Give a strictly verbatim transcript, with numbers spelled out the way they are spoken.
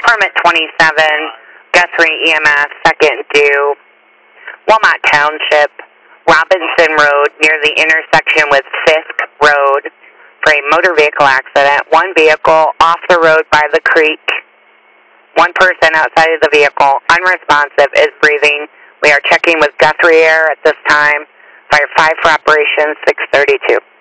Department twenty-seven, Guthrie E M S, second due, Walmart Township, Robinson Road, near the intersection with Fisk Road, for a motor vehicle accident. One vehicle off the road by the creek. One person outside of the vehicle, unresponsive, is breathing. We are checking with Guthrie Air at this time. Fire five for operation six thirty-two.